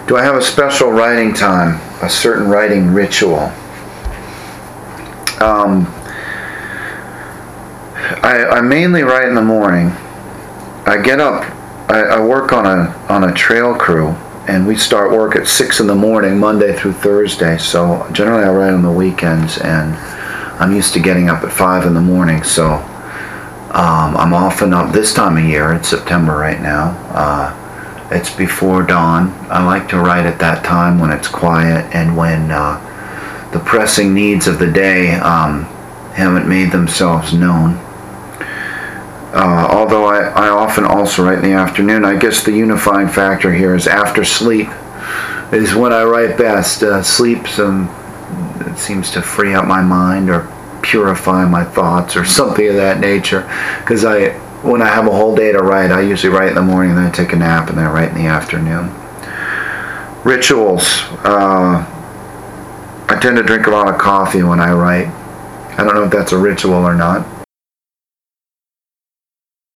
Do I have a special writing time, a certain writing ritual? I mainly write in the morning. I get up, I work on a trail crew, and we start work at 6 in the morning, Monday through Thursday, so generally I write on the weekends, and I'm used to getting up at 5 in the morning, so I'm often up this time of year. It's September right now. It's before dawn. I like to write at that time when it's quiet and when the pressing needs of the day haven't made themselves known. Although I often also write in the afternoon. I guess the unifying factor here is after sleep is when I write best. Sleep it seems to free up my mind or purify my thoughts or something of that nature. Because when I have a whole day to write, I usually write in the morning, then I take a nap, and then I write in the afternoon. Rituals. I tend to drink a lot of coffee when I write. I don't know if that's a ritual or not.